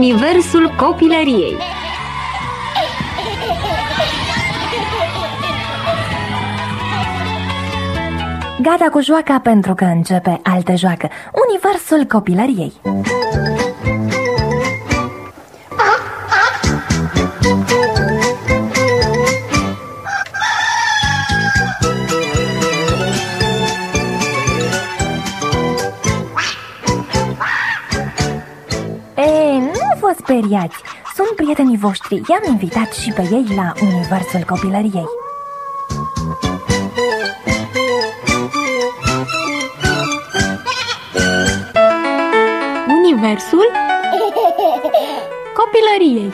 universul copilăriei. Gata cu joaca pentru că începe altă joacă, universul copilăriei. Nu vă speriați, sunt prietenii voștri, i-am invitat și pe ei la universul copilăriei. Universul copilăriei.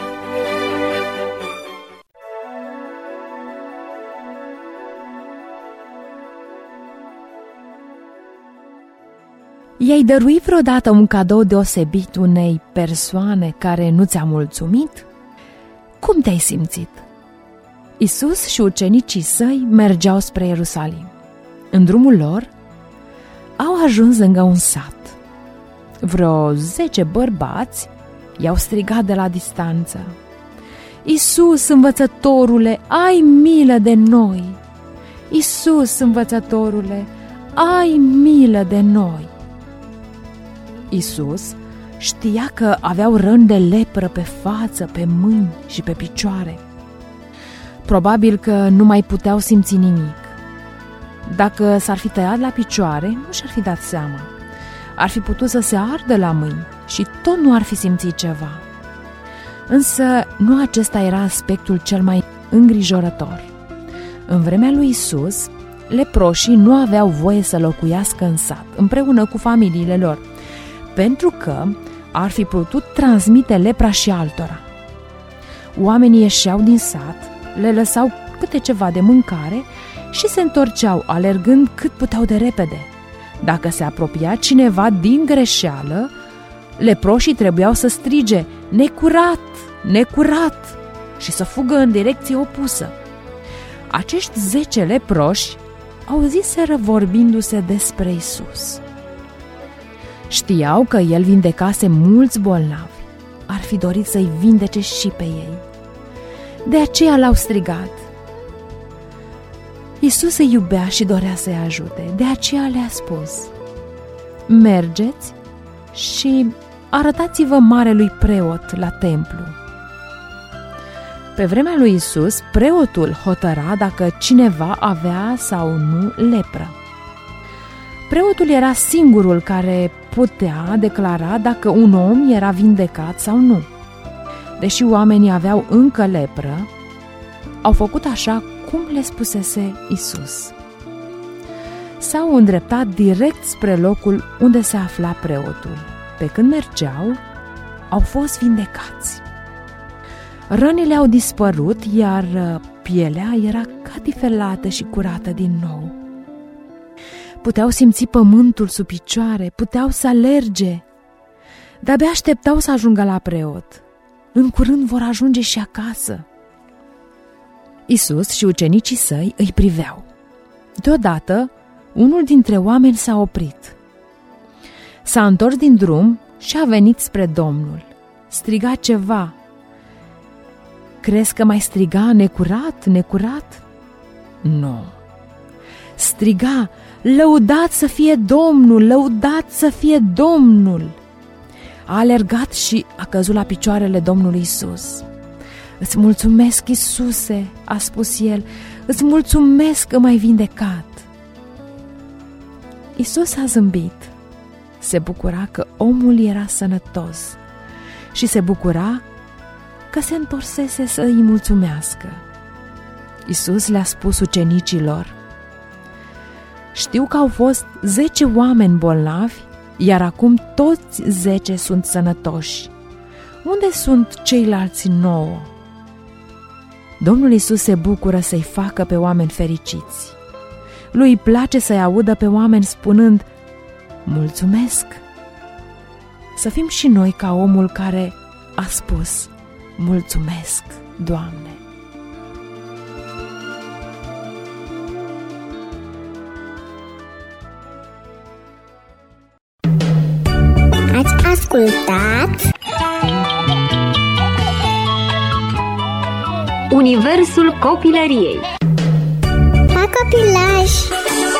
I-ai dăruit vreodată un cadou deosebit unei persoane care nu ți-a mulțumit? Cum te-ai simțit? Iisus și ucenicii săi mergeau spre Ierusalim. În drumul lor au ajuns lângă un sat. Vreo 10 bărbați i-au strigat de la distanță: Iisus, învățătorule, ai milă de noi! Iisus, învățătorule, ai milă de noi! Iisus știa că aveau răni de lepră pe față, pe mâini și pe picioare. Probabil că nu mai puteau simți nimic. Dacă s-ar fi tăiat la picioare, nu și-ar fi dat seama. Ar fi putut să se ardă la mâini și tot nu ar fi simțit ceva. Însă nu acesta era aspectul cel mai îngrijorător. În vremea lui Iisus, leproșii nu aveau voie să locuiască în sat, împreună cu familiile lor, pentru că ar fi putut transmite lepra și altora. Oamenii ieșeau din sat, le lăsau câte ceva de mâncare și se întorceau, alergând cât puteau de repede. Dacă se apropia cineva din greșeală, leproșii trebuiau să strige: necurat, necurat, și să fugă în direcție opusă. Acești 10 leproși auziseră vorbindu-se despre Iisus. Știau că El vindecase mulți bolnavi. Ar fi dorit să-i vindece și pe ei. De aceea l-au strigat. Iisus îi iubea și dorea să-i ajute. De aceea le-a spus: mergeți și arătați-vă marelui preot la templu. Pe vremea lui Iisus, preotul hotăra dacă cineva avea sau nu lepră. Preotul era singurul care putea declara dacă un om era vindecat sau nu. Deși oamenii aveau încă lepră, au făcut așa cum le spusese Iisus. S-au îndreptat direct spre locul unde se afla preotul. Pe când mergeau, au fost vindecați. Rănile au dispărut, iar pielea era catifelată și curată din nou. Puteau simți pământul sub picioare, puteau să alerge. De-abia așteptau să ajungă la preot. În curând vor ajunge și acasă. Iisus și ucenicii săi îi priveau. Deodată, unul dintre oameni s-a oprit. S-a întors din drum și a venit spre Domnul. Striga ceva. Crezi că mai striga necurat, necurat? Nu. Striga: lăudat să fie Domnul, lăudat să fie Domnul! A alergat și a căzut la picioarele Domnului Iisus. Îți mulțumesc, Iisuse, a spus el, îți mulțumesc că m-ai vindecat. Iisus a zâmbit. Se bucura că omul era sănătos și se bucura că se întorsese să îi mulțumească. Iisus le-a spus ucenicilor: știu că au fost 10 oameni bolnavi, iar acum toți 10 sunt sănătoși. Unde sunt ceilalți 9? Domnul Iisus se bucură să-i facă pe oameni fericiți. Lui îi place să-i audă pe oameni spunând: mulțumesc! Să fim și noi ca omul care a spus: mulțumesc, Doamne! Ați ascultat Universul copilăriei. Ha, copilaj!